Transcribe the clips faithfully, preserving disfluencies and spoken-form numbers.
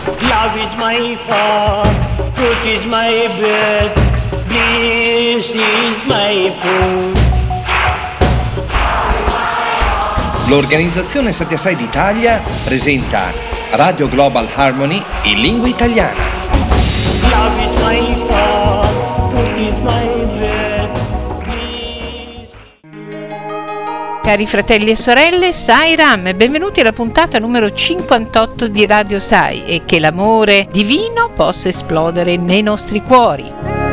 Love is my form, truth is my breath, bliss is my food. L'organizzazione Satyasai d'Italia presenta Radio Global Harmony in lingua italiana. Love is my form, truth is my breath, bliss. Cari fratelli e sorelle, Sai Ram, benvenuti alla puntata numero cinquantotto di Radio Sai, e che l'amore divino possa esplodere nei nostri cuori.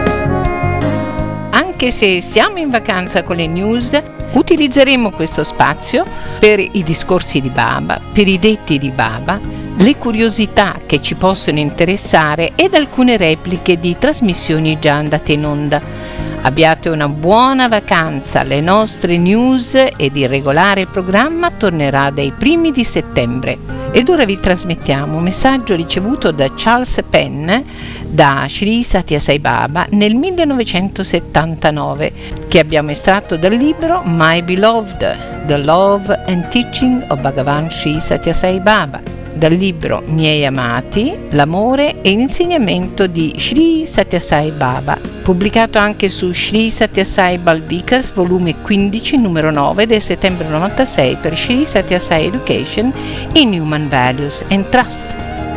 Anche se siamo in vacanza con le news, utilizzeremo questo spazio per i discorsi di Baba, per i detti di Baba, le curiosità che ci possono interessare ed alcune repliche di trasmissioni già andate in onda. Abbiate una buona vacanza, le nostre news ed il regolare programma tornerà dai primi di settembre. Ed ora vi trasmettiamo un messaggio ricevuto da Charles Penn da Sri Satyasai Baba nel millenovecentosettantanove, che abbiamo estratto dal libro My Beloved, The Love and Teaching of Bhagavan Sri Satyasai Baba, dal libro Miei Amati, l'amore e l'insegnamento di Sri Satyasai Baba, pubblicato anche su Sri Satyasai Balvikas, volume quindici, numero nove del settembre novantasei per Sri Satyasai Education in Human Values and Trust.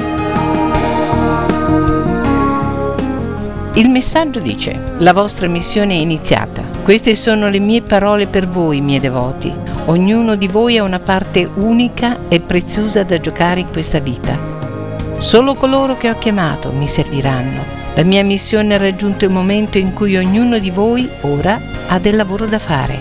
Il messaggio dice: la vostra missione è iniziata. Queste sono le mie parole per voi, miei devoti. Ognuno di voi ha una parte unica e preziosa da giocare in questa vita. Solo coloro che ho chiamato mi serviranno. La mia missione ha raggiunto il momento in cui ognuno di voi ora ha del lavoro da fare.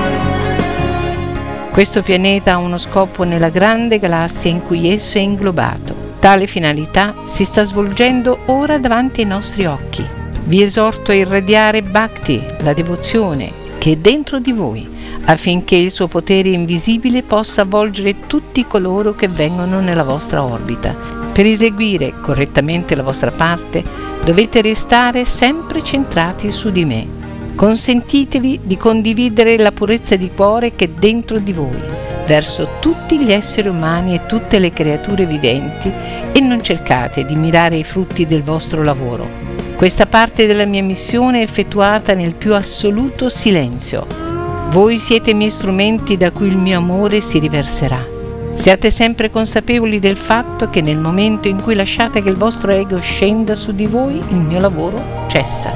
Questo pianeta ha uno scopo nella grande galassia in cui esso è inglobato. Tale finalità si sta svolgendo ora davanti ai nostri occhi. Vi esorto a irradiare Bhakti, la devozione, che è dentro di voi, affinché il suo potere invisibile possa avvolgere tutti coloro che vengono nella vostra orbita. Per eseguire correttamente la vostra parte, dovete restare sempre centrati su di me. Consentitevi di condividere la purezza di cuore che è dentro di voi, verso tutti gli esseri umani e tutte le creature viventi, e non cercate di mirare i frutti del vostro lavoro. Questa parte della mia missione è effettuata nel più assoluto silenzio. Voi siete i miei strumenti da cui il mio amore si riverserà. Siate sempre consapevoli del fatto che nel momento in cui lasciate che il vostro ego scenda su di voi, il mio lavoro cessa.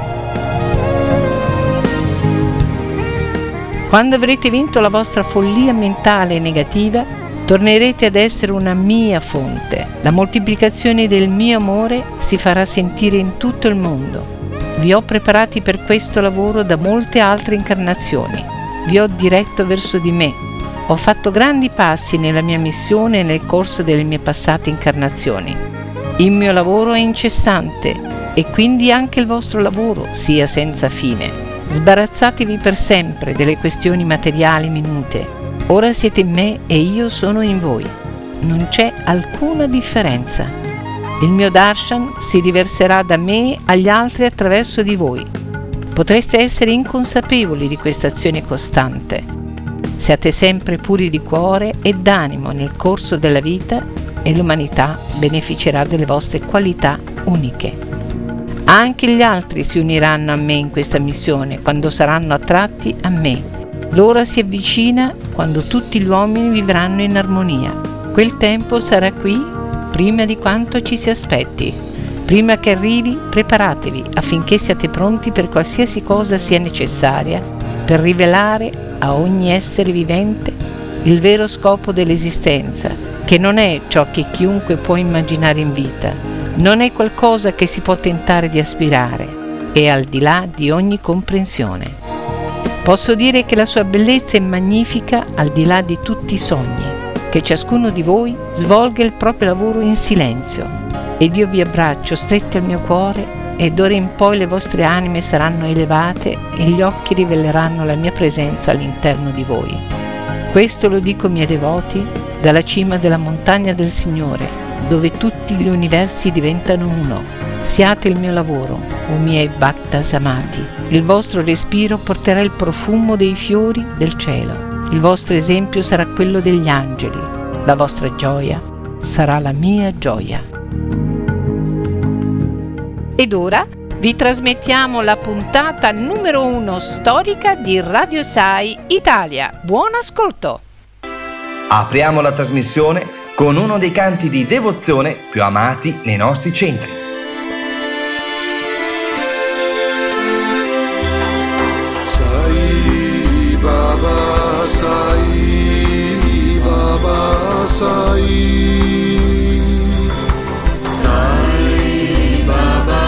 Quando avrete vinto la vostra follia mentale negativa, tornerete ad essere una mia fonte. La moltiplicazione del mio amore si farà sentire in tutto il mondo. Vi ho preparati per questo lavoro da molte altre incarnazioni. Vi ho diretto verso di me. Ho fatto grandi passi nella mia missione nel corso delle mie passate incarnazioni. Il mio lavoro è incessante e quindi anche il vostro lavoro sia senza fine. Sbarazzatevi per sempre delle questioni materiali minute. Ora siete in me e io sono in voi. Non c'è alcuna differenza. Il mio darshan si riverserà da me agli altri attraverso di voi. Potreste essere inconsapevoli di questa azione costante. Siate sempre puri di cuore e d'animo nel corso della vita e l'umanità beneficerà delle vostre qualità uniche. Anche gli altri si uniranno a me in questa missione quando saranno attratti a me. L'ora si avvicina quando tutti gli uomini vivranno in armonia. Quel tempo sarà qui prima di quanto ci si aspetti. Prima che arrivi, preparatevi affinché siate pronti per qualsiasi cosa sia necessaria per rivelare a ogni essere vivente il vero scopo dell'esistenza, che non è ciò che chiunque può immaginare in vita, non è qualcosa che si può tentare di aspirare, è al di là di ogni comprensione. Posso dire che la sua bellezza è magnifica al di là di tutti i sogni, che ciascuno di voi svolga il proprio lavoro in silenzio, ed io vi abbraccio stretti al mio cuore, ed d'ora in poi le vostre anime saranno elevate e gli occhi riveleranno la mia presenza all'interno di voi. Questo lo dico, miei devoti, dalla cima della montagna del Signore, dove tutti gli universi diventano uno. Siate il mio lavoro, o miei bhattas amati. Il vostro respiro porterà il profumo dei fiori del cielo. Il vostro esempio sarà quello degli angeli. La vostra gioia sarà la mia gioia. Ed ora vi trasmettiamo la puntata numero uno storica di Radio Sai Italia. Buon ascolto! Apriamo la trasmissione con uno dei canti di devozione più amati nei nostri centri. Sai Baba, Sai Baba, Sai. Sai Baba,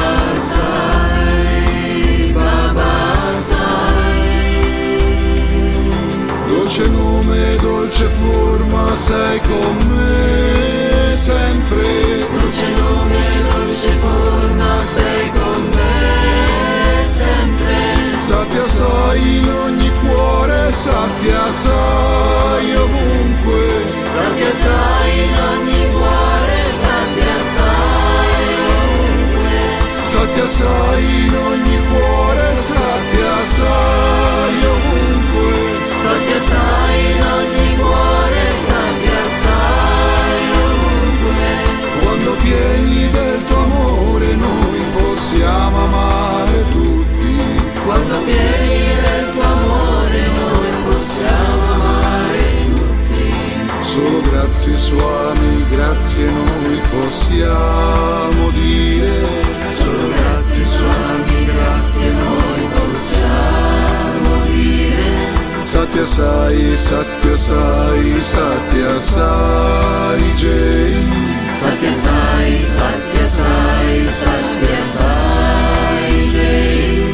Sai Baba, Sai. Dolce nome, dolce forma, sei con me sempre. Dolce nome, dolce forma, sei con me sempre. Satya Sai in ogni cuore, Satya Sai ovunque. Satya Sai in ogni cuore, Satya Sai ovunque. Satya Sai in ogni cuore, Satya Sai ovunque. Satya Sai in ogni cuore, Satya Sai ovunque. Quando pieni del tuo amore noi possiamo amare tutti. Quando pieni del tuo amore noi possiamo amare tutti. Solo grazie Swami, grazie noi possiamo dire. Solo grazie Swami, grazie noi possiamo dire. Satya Sai, Satya Sai, Satya Sai Jai. Satya Sai, Satya Sai, Satya Sai Jai.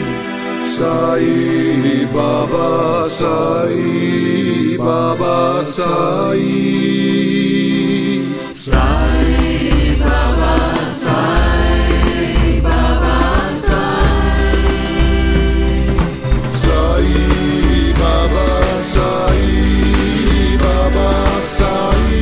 Sai Baba, Sai Baba, Sai. Sai Baba, Sai Baba, Sai. Sai Baba, Sai Baba, Sai.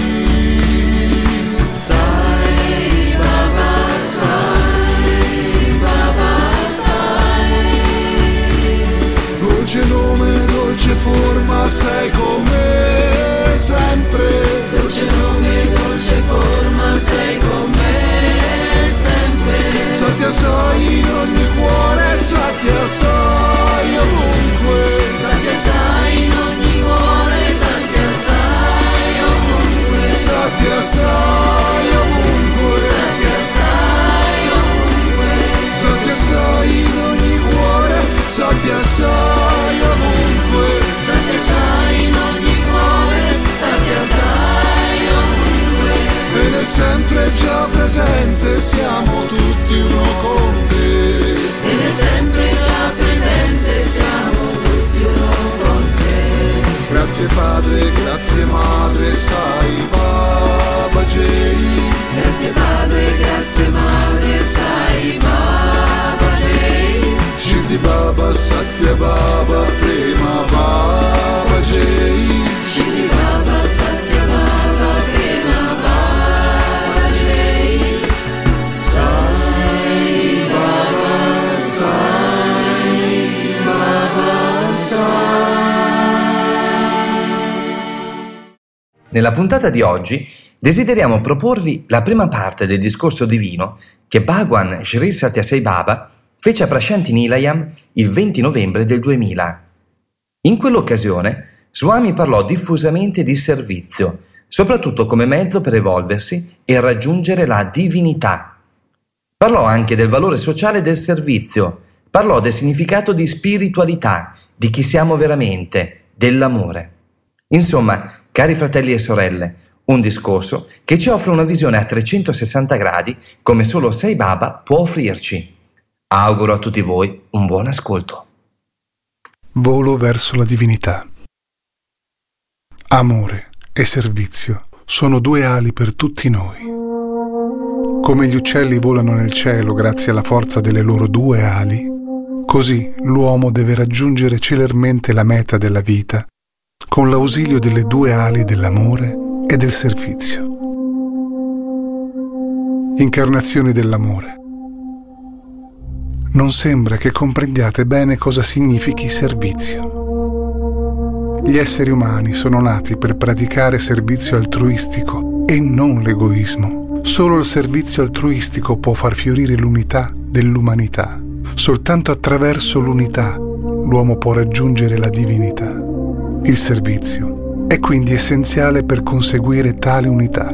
Sai Baba, Sai Baba, Sai. Dolce nome, dolce forma, sei con me sempre. Dolce nome, dolce forma, sei con me sempre. Satya Sai in ogni cuore, Satya Sai ovunque. Satya Sai in ogni cuore, Satya Sai ovunque. Satya Sai ovunque. Satya Sai ovunque. Satya Sai in ogni cuore, Satya Sai ovunque. Satya Sai in ogni cuore, Satya Sai ovunque. E nel sempre già presente siamo tutti uno con te. E nel sempre già presente siamo tutti uno con te. Grazie Padre, grazie Madre, Sai Baba Jai. Grazie Padre, grazie Madre, Sai Baba Jai. Shirdi Baba, Satya Baba, Prema Baba Jai. Shirdi Baba, Satya Baba, Prema Baba Jai. Sai Baba, Sai Baba, Sai. Nella puntata di oggi desideriamo proporvi la prima parte del discorso divino che Bhagwan Sri Satya Sai Baba fece a Prashanti Nilayam il venti novembre del duemila. In quell'occasione Swami parlò diffusamente di servizio, soprattutto come mezzo per evolversi e raggiungere la divinità. Parlò anche del valore sociale del servizio, parlò del significato di spiritualità, di chi siamo veramente, dell'amore. Insomma, cari fratelli e sorelle, un discorso che ci offre una visione a trecentosessanta gradi come solo Sai Baba può offrirci. Auguro a tutti voi un buon ascolto. Volo verso la divinità. Amore e servizio sono due ali per tutti noi. Come gli uccelli volano nel cielo grazie alla forza delle loro due ali, così l'uomo deve raggiungere celermente la meta della vita con l'ausilio delle due ali dell'amore e del servizio. Incarnazioni dell'amore. Non sembra che comprendiate bene cosa significhi servizio. Gli esseri umani sono nati per praticare servizio altruistico e non l'egoismo, Solo il servizio altruistico può far fiorire l'unità dell'umanità. Soltanto attraverso l'unità l'uomo può raggiungere la divinità. Il servizio è quindi essenziale per conseguire tale unità.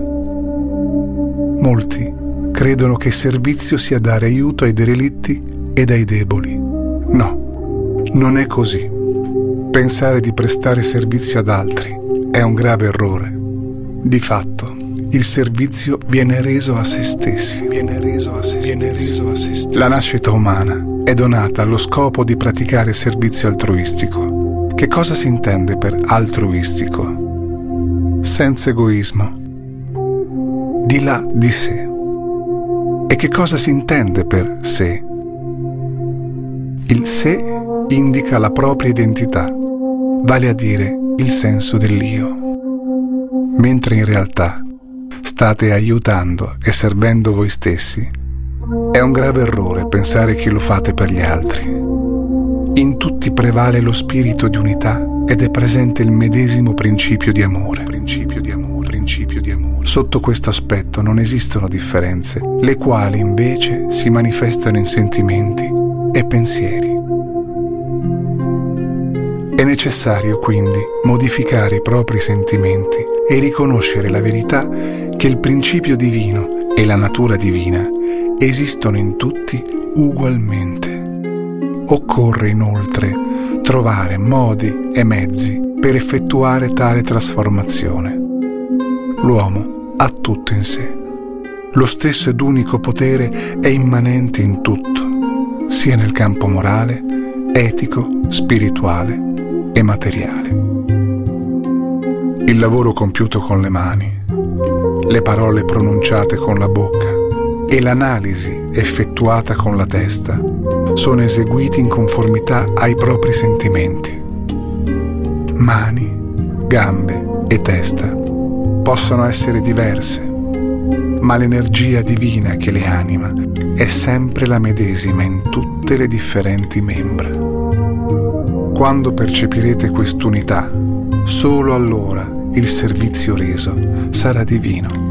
Molti credono che il servizio sia dare aiuto ai derelitti ed ai deboli. No, non è così. Pensare di prestare servizio ad altri è un grave errore. Di fatto, il servizio viene reso a se stessi. Viene reso a se viene stessi. Reso a se stessi. La nascita umana è donata allo scopo di praticare servizio altruistico. Che cosa si intende per altruistico? Senza egoismo. Di là di sé. E che cosa si intende per sé? Il sé indica la propria identità, vale a dire il senso dell'io. Mentre in realtà state aiutando e servendo voi stessi, è un grave errore pensare che lo fate per gli altri. In tutti prevale lo spirito di unità ed è presente il medesimo principio di amore. Principio di amore, principio di amore. Sotto questo aspetto non esistono differenze, le quali invece si manifestano in sentimenti e pensieri. È necessario quindi modificare i propri sentimenti e riconoscere la verità che il principio divino e la natura divina esistono in tutti ugualmente. Occorre inoltre trovare modi e mezzi per effettuare tale trasformazione. L'uomo ha tutto in sé. Lo stesso ed unico potere è immanente in tutto, sia nel campo morale, etico, spirituale e materiale. Il lavoro compiuto con le mani, le parole pronunciate con la bocca e l'analisi effettuata con la testa sono eseguiti in conformità ai propri sentimenti. Mani, gambe e testa possono essere diverse, ma l'energia divina che le anima è sempre la medesima in tutte le differenti membra. Quando percepirete quest'unità, solo allora il servizio reso sarà divino.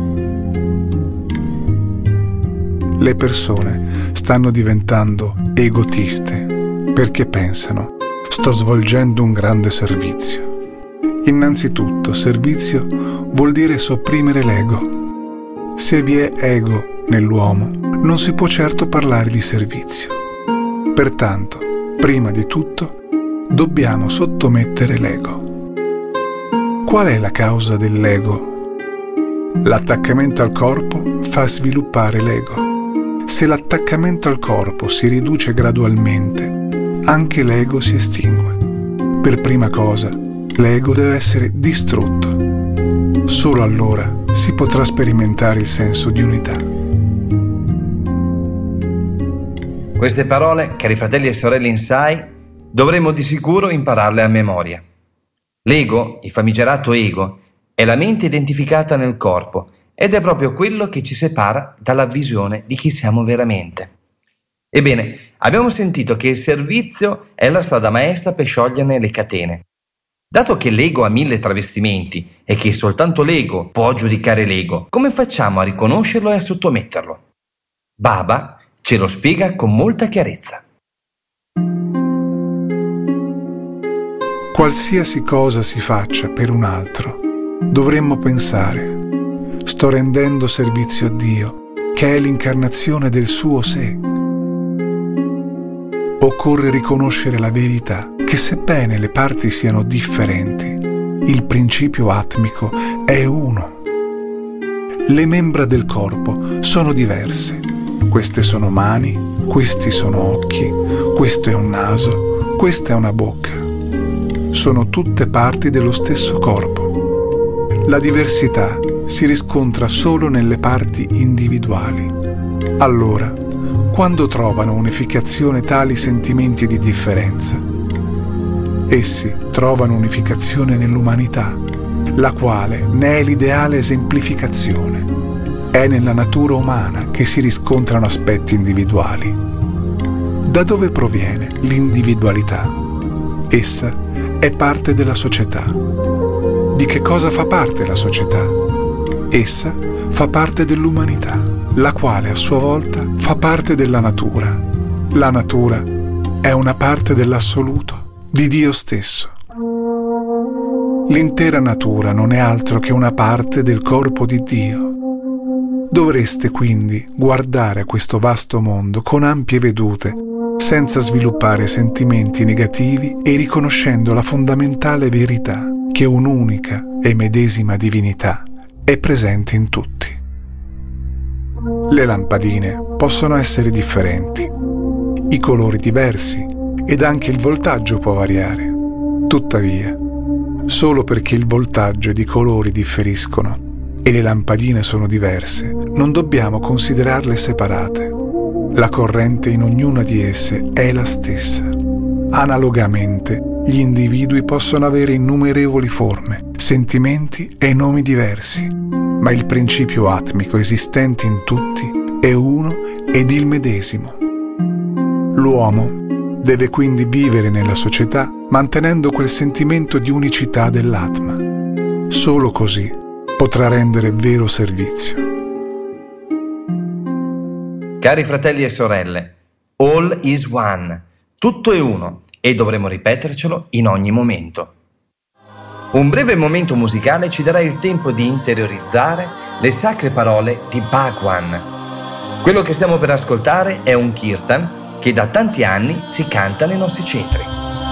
Le persone stanno diventando egotiste perché pensano: sto svolgendo un grande servizio. Innanzitutto, servizio vuol dire sopprimere l'ego. Se vi è ego nell'uomo, non si può certo parlare di servizio. Pertanto, prima di tutto, dobbiamo sottomettere l'ego. Qual è la causa dell'ego? L'attaccamento al corpo fa sviluppare l'ego. Se l'attaccamento al corpo si riduce gradualmente, anche l'ego si estingue. Per prima cosa, l'ego deve essere distrutto. Solo allora si potrà sperimentare il senso di unità. Queste parole, cari fratelli e sorelle in Sai, dovremmo di sicuro impararle a memoria. L'ego, il famigerato ego, è la mente identificata nel corpo ed è proprio quello che ci separa dalla visione di chi siamo veramente. Ebbene, abbiamo sentito che il servizio è la strada maestra per scioglierne le catene. Dato che l'ego ha mille travestimenti e che soltanto l'ego può giudicare l'ego, come facciamo a riconoscerlo e a sottometterlo? Baba ce lo spiega con molta chiarezza. Qualsiasi cosa si faccia per un altro, dovremmo pensare: sto rendendo servizio a Dio, che è l'incarnazione del suo sé. Occorre riconoscere la verità che, sebbene le parti siano differenti, il principio atmico è uno. Le membra del corpo sono diverse. Queste sono mani, questi sono occhi, questo è un naso, questa è una bocca. Sono tutte parti dello stesso corpo. La diversità si riscontra solo nelle parti individuali. Allora, quando trovano unificazione tali sentimenti di differenza, essi trovano unificazione nell'umanità, la quale ne è l'ideale esemplificazione. È nella natura umana che si riscontrano aspetti individuali. Da dove proviene l'individualità? Essa è parte della società. Di che cosa fa parte la società? Essa fa parte dell'umanità, la quale a sua volta fa parte della natura. La natura è una parte dell'assoluto, di Dio stesso. L'intera natura non è altro che una parte del corpo di Dio. Dovreste quindi guardare a questo vasto mondo con ampie vedute, senza sviluppare sentimenti negativi e riconoscendo la fondamentale verità che un'unica e medesima divinità è presente in tutti. Le lampadine possono essere differenti, i colori diversi ed anche il voltaggio può variare. Tuttavia, solo perché il voltaggio ed i colori differiscono e le lampadine sono diverse, non dobbiamo considerarle separate. La corrente in ognuna di esse è la stessa. Analogamente, gli individui possono avere innumerevoli forme, sentimenti e nomi diversi, ma il principio atmico esistente in tutti è uno ed il medesimo. L'uomo deve quindi vivere nella società mantenendo quel sentimento di unicità dell'Atma. Solo così potrà rendere vero servizio. Cari fratelli e sorelle, all is one, tutto è uno e dovremo ripetercelo in ogni momento. Un breve momento musicale ci darà il tempo di interiorizzare le sacre parole di Bhagwan. Quello che stiamo per ascoltare è un kirtan che da tanti anni si canta nei nostri centri.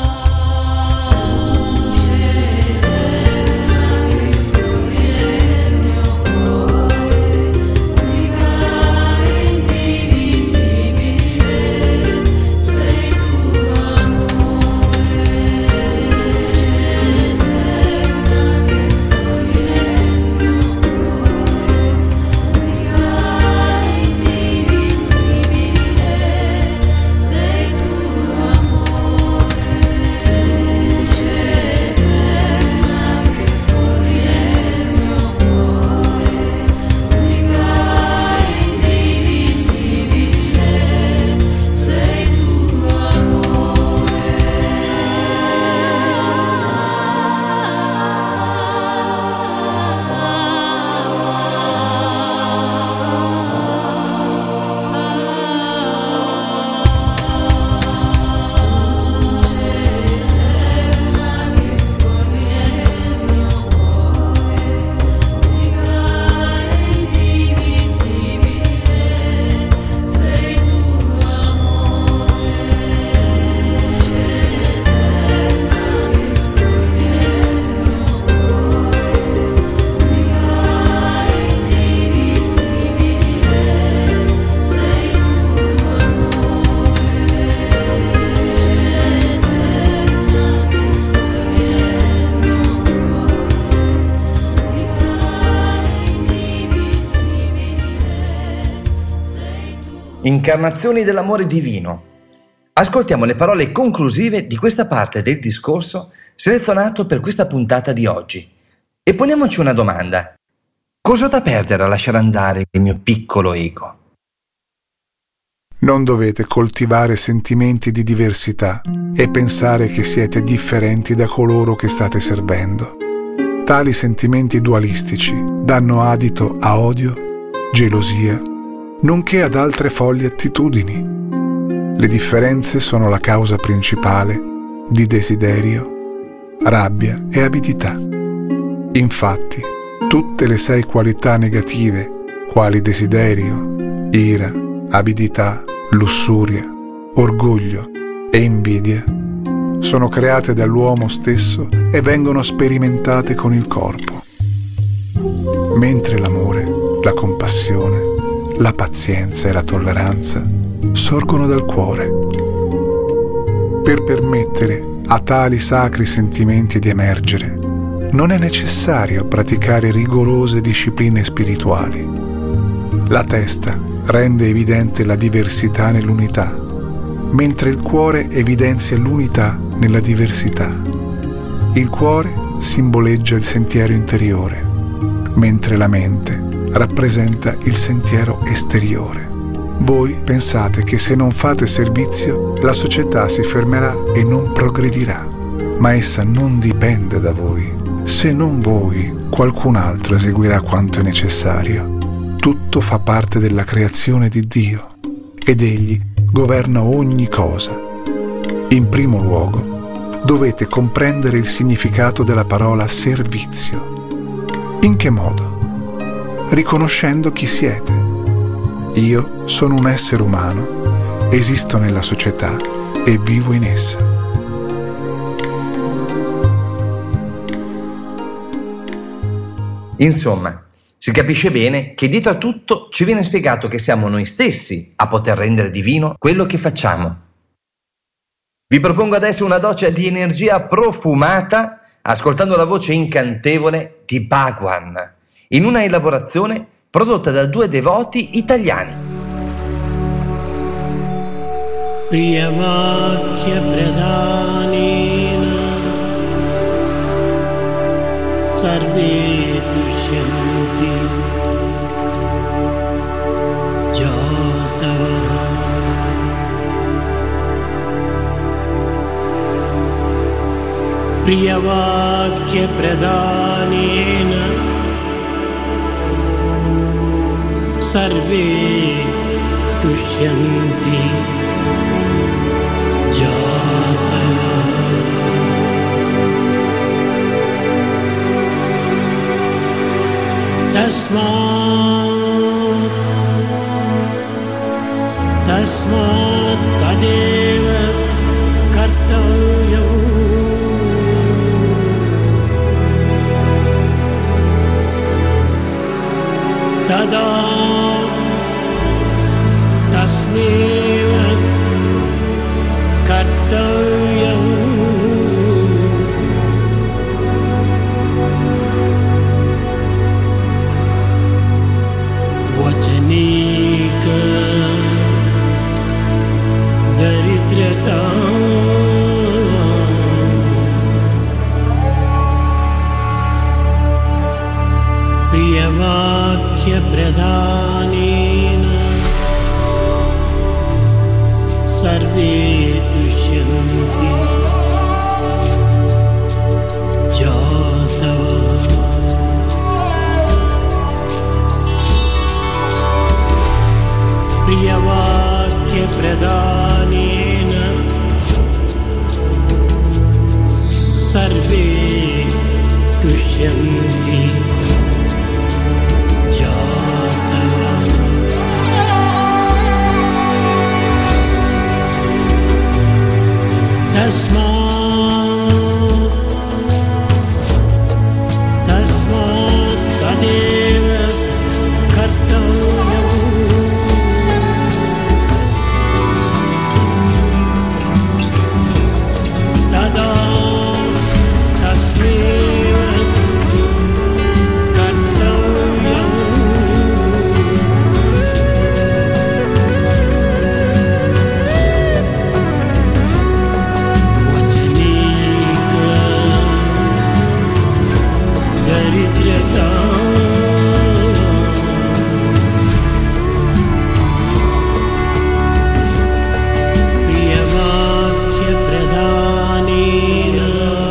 Incarnazioni dell'amore divino. Ascoltiamo le parole conclusive di questa parte del discorso selezionato per questa puntata di oggi. E poniamoci una domanda. Cosa ho da perdere a lasciare andare il mio piccolo ego? Non dovete coltivare sentimenti di diversità e pensare che siete differenti da coloro che state servendo. Tali sentimenti dualistici danno adito a odio, gelosia, nonché ad altre folli attitudini. Le differenze sono la causa principale di desiderio, rabbia e avidità. Infatti, tutte le sei qualità negative, quali desiderio, ira, avidità, lussuria, orgoglio e invidia, sono create dall'uomo stesso e vengono sperimentate con il corpo. Mentre l'amore, la compassione, la pazienza e la tolleranza sorgono dal cuore. Per permettere a tali sacri sentimenti di emergere, non è necessario praticare rigorose discipline spirituali. La testa rende evidente la diversità nell'unità, mentre il cuore evidenzia l'unità nella diversità. Il cuore simboleggia il sentiero interiore, mentre la mente rappresenta il sentiero esteriore. Voi pensate che se non fate servizio, la società si fermerà e non progredirà, ma essa non dipende da voi. Se non voi, qualcun altro eseguirà quanto è necessario. Tutto fa parte della creazione di Dio ed Egli governa ogni cosa. In primo luogo, dovete comprendere il significato della parola servizio. In che modo? Riconoscendo chi siete. Io sono un essere umano, esisto nella società e vivo in essa. Insomma, si capisce bene che dietro a tutto ci viene spiegato che siamo noi stessi a poter rendere divino quello che facciamo. Vi propongo adesso una doccia di energia profumata ascoltando la voce incantevole di Bhagwan in una elaborazione prodotta da due devoti italiani. Priyavakya pradanena sarve dusyanti jatava Priyavakya pradanena sarve dusyanti jatava tasmat tasmat tadeva kartavyo tada tasmeva kartavyo vachanika daridrata priyavakya pradhanena sarve dusyanti jatava Priyavakya pradhanena sarve dusyanti jatava tasmat tasmat tadeva kartavyo tada tasmeva kartavyo vachanika daridrata Priyavakya pradhanena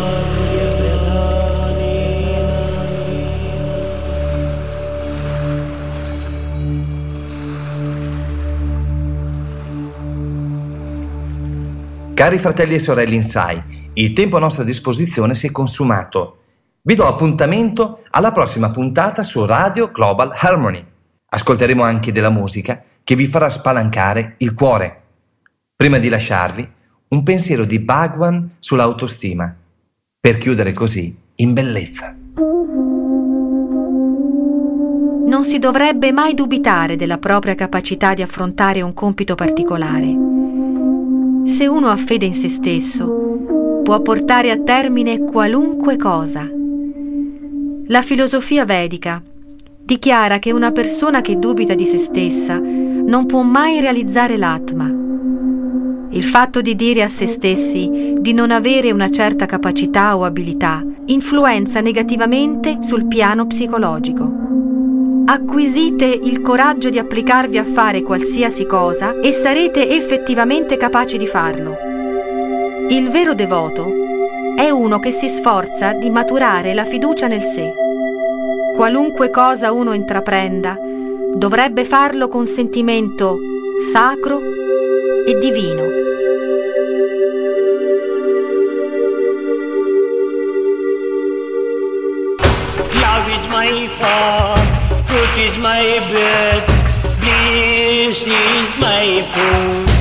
Cari fratelli e sorelle in Sai, il tempo a nostra disposizione si è consumato. Vi do appuntamento alla prossima puntata su Radio Global Harmony. Ascolteremo anche della musica che vi farà spalancare il cuore. Prima di lasciarvi, un pensiero di Bhagwan sull'autostima, per chiudere così in bellezza. Non si dovrebbe mai dubitare della propria capacità di affrontare un compito particolare. Se uno ha fede in se stesso, può portare a termine qualunque cosa. La filosofia vedica dichiara che una persona che dubita di se stessa non può mai realizzare l'Atma. Il fatto di dire a se stessi di non avere una certa capacità o abilità influenza negativamente sul piano psicologico. Acquisite il coraggio di applicarvi a fare qualsiasi cosa e sarete effettivamente capaci di farlo. Il vero devoto è uno che si sforza di maturare la fiducia nel sé. Qualunque cosa uno intraprenda, dovrebbe farlo con sentimento sacro e divino. Love is my fault, truth is my birth, bliss is my food.